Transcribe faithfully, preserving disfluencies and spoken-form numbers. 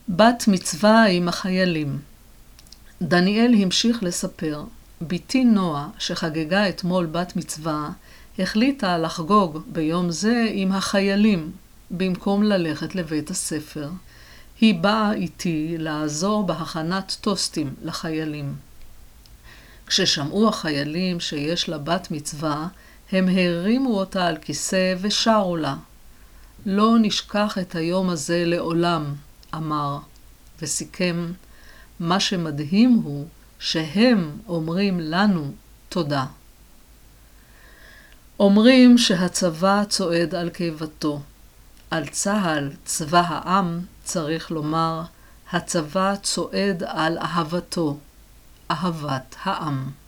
בת מצווה עם החיילים. דניאל המשיך לספר. ביתי נועה, שחגגה אתמול בת מצווה, החליטה לחגוג ביום זה עם החיילים, במקום ללכת לבית הספר. היא באה איתי לעזור בהכנת טוסטים לחיילים. כששמעו החיילים שיש לה בת מצווה, הם הרימו אותה על כיסא ושרו לה. לא נשכח את היום הזה לעולם, אמר, וסיכם, מה שמדהים הוא שהם אומרים לנו תודה. אומרים שהצבא צועד על קיבתו. על צהל, צבא העם, צריך לומר, הצבא צועד על אהבתו, אהבת העם.